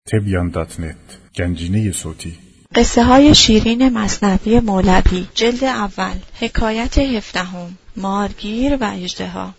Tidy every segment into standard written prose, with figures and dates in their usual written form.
تبیان.net گنجینه صوتی. قصه های شیرین مثنوی مولوی، جلد اول، حکایت 17، مارگیر و اژدها.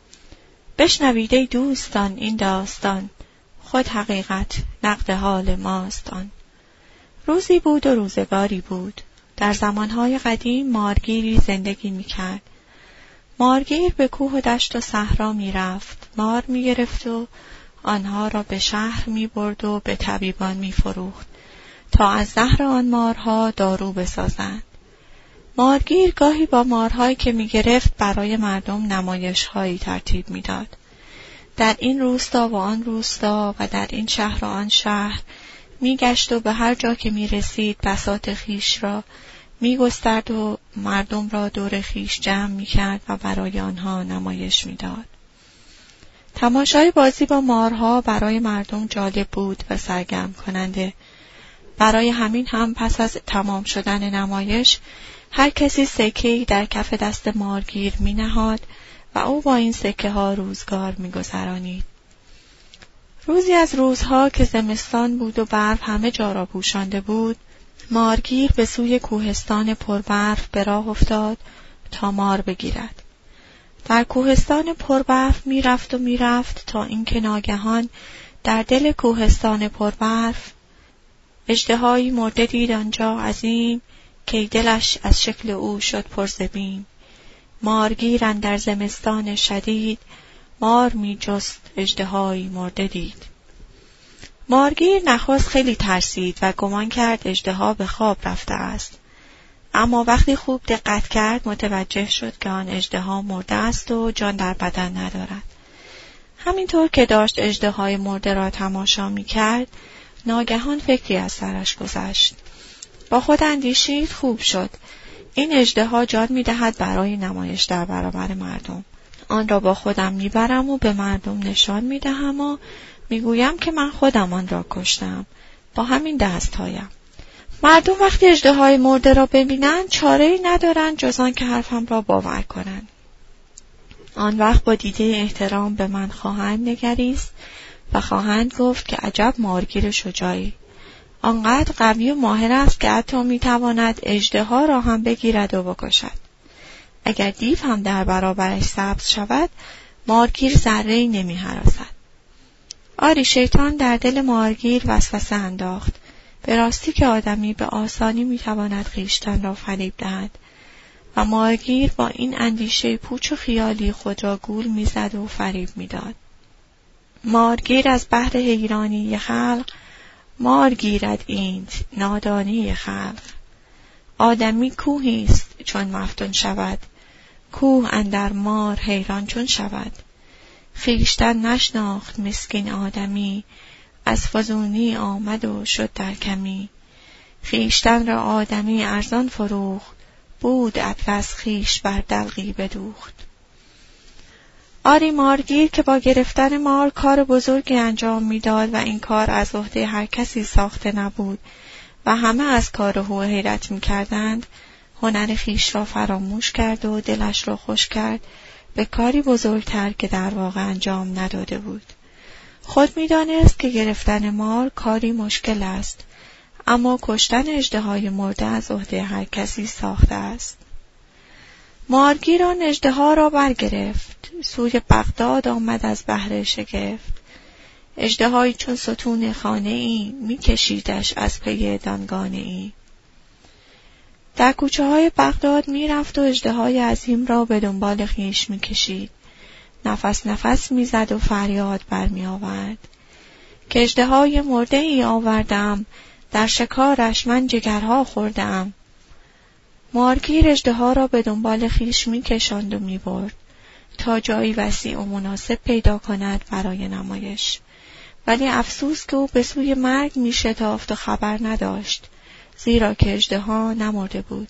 بشنوید ای دوستان این داستان، خود حقیقت نقد حال ماست آن. روزی بود و روزگاری بود، در زمانهای قدیم مارگیری زندگی میکرد. مارگیر به کوه و دشت و صحرا میرفت، مار میگرفت و آنها را به شهر میبرد و به طبیبان میفروخت تا از زهر آن مارها دارو بسازند. مارگیر گاهی با مارهایی که میگرفت برای مردم نمایش‌هایی ترتیب میداد. در این روستا و آن روستا و در این شهر و آن شهر میگشت و به هر جا که میرسید بساط خیش را میگسترد و مردم را دور خیش جمع میکرد و برای آنها نمایش میداد. تماشای بازی با مارها برای مردم جالب بود و سرگرم کننده. برای همین هم پس از تمام شدن نمایش هر کسی سکه‌ای در کف دست مارگیر می نهاد و او با این سکه ها روزگار می گذرانید. روزی از روزها که زمستان بود و برف همه جا را پوشانده بود، مارگیر به سوی کوهستان پربرف به راه افتاد تا مار بگیرد. در کوهستان پربرف میرفت تا اینکه ناگهان در دل کوهستان پربرف اژدهایی مرده دید آنجا عظیم که دلش از شکل او شد پر ز بیم. مارگیر اندر زمستان شدید مار می جست اژدهایی مرده دید. مارگیر نخست خیلی ترسید و گمان کرد اژدها به خواب رفته است، اما وقتی خوب دقت کرد متوجه شد که آن اژدها مرده است و جان در بدن ندارد. همینطور که داشت اژدهای مرده را تماشا می کرد، ناگهان فکری از سرش گذشت. با خود اندیشید خوب شد، این اژدها جان می دهد برای نمایش در برابر مردم. آن را با خودم می برم و به مردم نشان می دهم و می گویم که من خودم آن را کشتم با همین دستهایم. مردم وقتی اژدهای مرده را ببینند چاره‌ای ندارند جز آن که حرفم را باور کنند. آن وقت با دیده احترام به من خواهند نگریست و خواهند گفت که عجب مارگیر شجاعی، آنقدر قوی و ماهر است که حتی میتواند اژدها را هم بگیرد و بکشد. اگر دیو هم در برابرش سبز شود مارگیر ذره‌ای نمی‌هراسد. آری شیطان در دل مارگیر وسوسه انداخت. به راستی که آدمی به آسانی میتواند خویشتن را فریب دهد و مارگیر با این اندیشه پوچ و خیالی خود را گول میزد و فریب میداد. مارگیر از بحر حیرانی خلق مار گیرد اینت نادانی خلق. آدمی کوهی است چون مفتون شود، کوه اندر مار حیران چون شود. خویشتن نشناخت مسکین آدمی، از فزونی آمد و شد در کمی. خویشتن را آدمی ارزان فروخت، بود اطلس خویش بر دلقی بدوخت. آری مارگیر که با گرفتن مار کار بزرگی انجام میداد و این کار از عهده هر کسی ساخته نبود و همه از کار او حیرت میکردند، هنر خویش را فراموش کرد و دلش را خوش کرد به کاری بزرگتر که در واقع انجام نداده بود. خود میدانست که گرفتن مار کاری مشکل است، اما کشتن اژدهای مرده از عهده هر کسی ساخته است. مارگیر آن اژدها را برگرفت، سوی بغداد آمد از بهر شگفت. اژدهایی چون ستون خانه ای می کشیدش از پی دانگانه ای. در کوچه های بغداد می رفت و اژدهای عظیم را به دنبال خویش می کشید. نفس نفس می زد و فریاد برمی آورد که اژدهای مرده ای آوردم، در شکارش من جگرها خوردم. مارگیر اژدها را به دنبال خویش می کشاند و می برد تا جایی وسیع و مناسب پیدا کند برای نمایش. ولی افسوس که او به سوی مرگ می شتافت و خبر نداشت، زیرا که اژدها نمرده بود.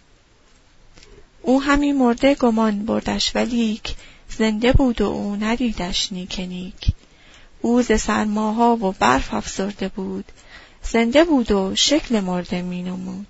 او همین مرده گمان بردش ولیک، زنده بود و او ندیدش نیک نیک. او ز سرماها و برف افسرده بود، زنده بود و شکل مرده می نمود.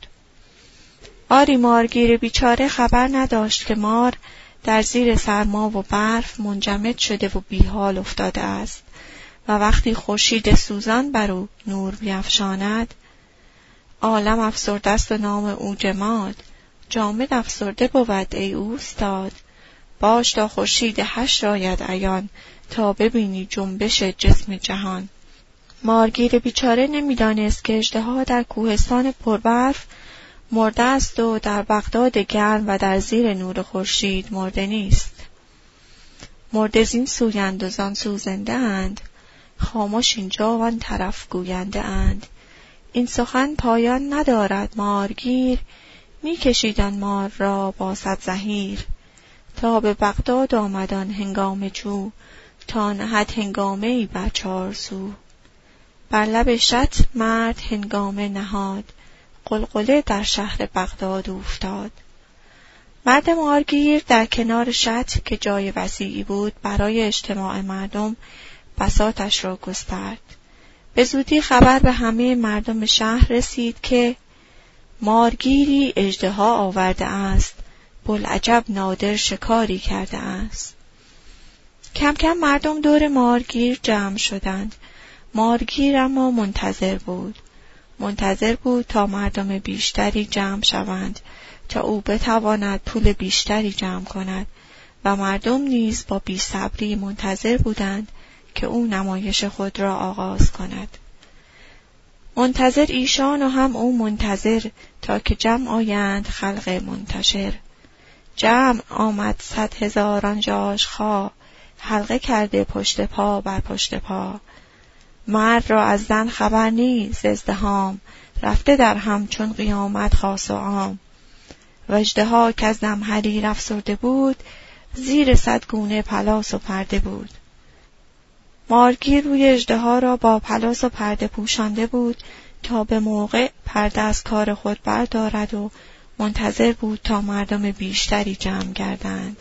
آری مارگیر بیچاره خبر نداشت که مار در زیر سرما و برف منجمد شده و بیحال افتاده است و وقتی خورشید سوزان بر او نور بیفشاند، عالم افسرده است و نام او جماد، جامد افسرده بود ای اوستاد. باش تا خورشید حشر آید عیان، تا ببینی جنبش جسم جهان. مارگیر بیچاره نمیدانست که اژدها در کوهستان پربرف مرده است و در بغداد گرم و در زیر نور خورشید مرده نیست. مرده زین سویند و زان سو زنده اند، خاموش اینجا و آن طرف گوینده اند. این سخن پایان ندارد مارگیر، میکشید آن مار را با صد زحیر. تا به بغداد آمدان هنگام جو، تا نهد هنگامه ای بر چار سو. بر لب شط مرد هنگامه نهاد، قلقله در شهر بغداد افتاد. مرد مارگیر در کنار شط که جای وسیعی بود برای اجتماع مردم بساطش را گسترد. به زودی خبر به همه مردم شهر رسید که مارگیری اژدها آورده است، بوالعجب نادر شکاری کرده است. کم کم مردم دور مارگیر جمع شدند. مارگیر اما منتظر بود تا مردم بیشتری جمع شوند، تا او بتواند پول بیشتری جمع کند و مردم نیز با بی‌صبری منتظر بودند که او نمایش خود را آغاز کند. منتظر ایشان و هم او منتظر، تا که جمع آیند خلق منتشر. جمع آمد 100,000 ژاژخا، حلقه کرده پشت پا بر پشت پا. مرد را از زن خبر نیست ازدحام، رفته در هم چون قیامت خاص و عام. و اژدها که از زمهریر افسرده بود، زیر 100 گونه پلاس و پرده بود. مارگیر روی اژدها را با پلاس و پرده پوشانده بود تا به موقع پرده از کار خود بردارد و منتظر بود تا مردم بیشتری جمع گردند.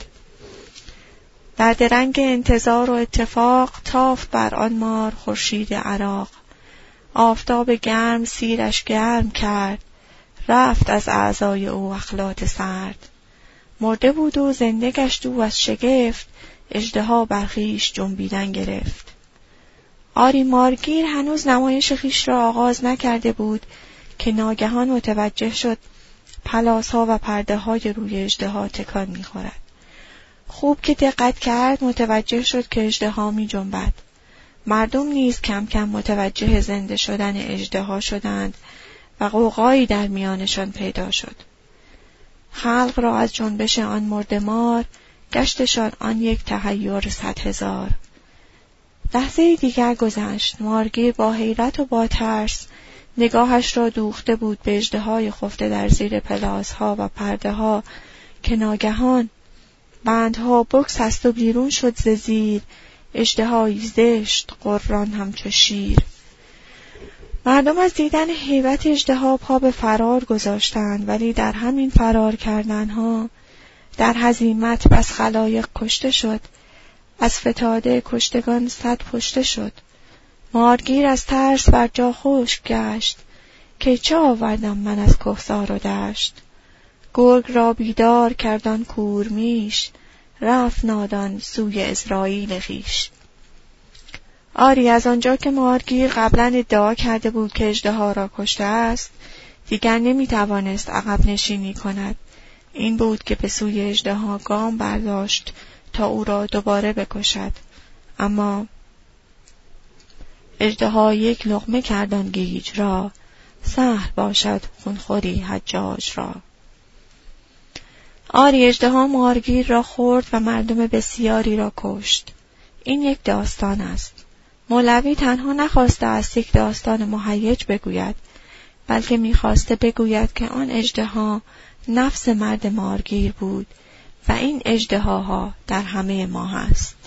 در درنگ انتظار و اتفاق تافت بر آن مار خورشید عراق. آفتاب گرم سیرش گرم کرد، رفت از اعضای او اخلاط سرد. مرده بود و زنده گشت او از شگفت، اژدها بر خویش جنبیدن گرفت. آری مارگیر هنوز نمایش خویش را آغاز نکرده بود که ناگهان متوجه شد پلاس‌ها و پرده‌های روی اژدها تکان می‌خورد. خوب که دقت کرد متوجه شد که اژدها می‌جنبد. مردم نیز کم کم متوجه زنده شدن اژدها شدند و غوغایی در میانشان پیدا شد. خلق را از جنبش آن مردمار گشتشان آن یک تحیر 100,000. لحظه دیگر گذشت. مارگیر با حیرت و با ترس نگاهش را دوخته بود به اژدهای خفته در زیر پلاس‌ها و پرده‌ها که ناگهان بندها بگسست و بیرون شد ز زیر، اژدهایی زشت قران همچو شیر. مردم از دیدن هیبت اژدها پا به فرار گذاشتند، ولی در همین فرار کردنها در هزیمت بس خلایق کشته شد، از فتاده کشتگان 100 پشته شد. مارگیر از ترس بر جا خشک گشت که چه آوردم من از کهسار و دشت. گرگ را بیدار کردان کورمیش، رفت نادان سوی اسرائیل خویش. آری از آنجا که مارگیر قبلا ادعا کرده بود که اژدها را کشته است، دیگر نمیتوانست عقب نشینی کند. این بود که به سوی اژدها گام برداشت تا او را دوباره بکشد. اما اژدها یک لقمه کرد آن گیج را، سهل باشد خونخوری حجاج را. آری اژدها مارگیر را خورد و مردم بسیاری را کشت. این یک داستان است. مولوی تنها نخواسته است یک داستان مهیج بگوید، بلکه میخواسته بگوید که آن اژدها نفس مرد مارگیر بود و این اژدهاها در همه ما هست.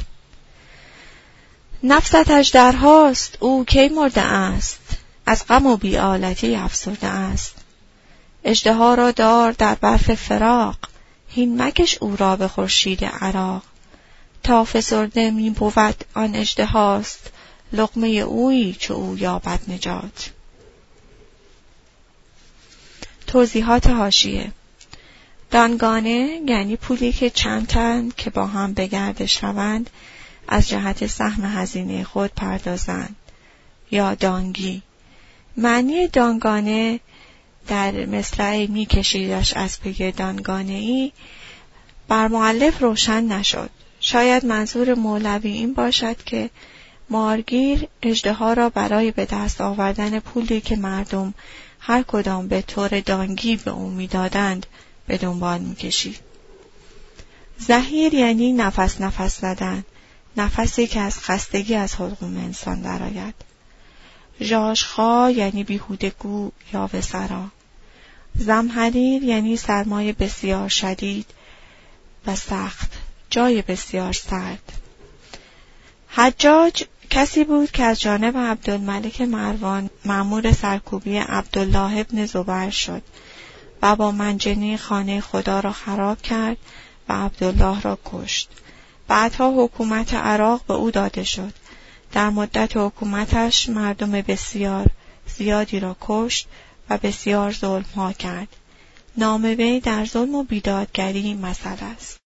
نفست اژدرهاست، او کی مرده است، از غم و بی‌آلتی افسرده است. اژدها را دار در برف فراق، هین مکش او را به خورشید عراق. تا فسرده می بود آن اژدهاست، لقمه اویی چو او یابد نجات. توضیحات حاشیه: دانگانه یعنی پولی که چند تن که با هم به گردش روند از جهت سهم هزینه خود پردازند. یا دانگی. معنی دانگانه در مصرع می کشیدش از پی دانگانه ای بر مؤلف روشن نشد. شاید منظور مولوی این باشد که مارگیر اژدها را برای به دست آوردن پولی که مردم هر کدام به طور دانگی به او می‌دادند به دنبال می‌کشید. زحیر یعنی نفس زدن، نفسی که از خستگی از حلقوم انسان درآید. ژاژخواه یعنی بیهودگو یا وسرا. زمهریر یعنی سرمای بسیار شدید و سخت، جای بسیار سرد. حجاج کسی بود که از جانب عبدالملک مروان مأمور سرکوبی عبدالله ابن زبیر شد و با منجنیق خانه خدا را خراب کرد و عبدالله را کشت. بعدها حکومت عراق به او داده شد. در مدت حکومتش مردم بسیار زیادی را کشت و بسیار ظلم‌ها کرد. نام وی در ظلم و بیدادگری مثل است.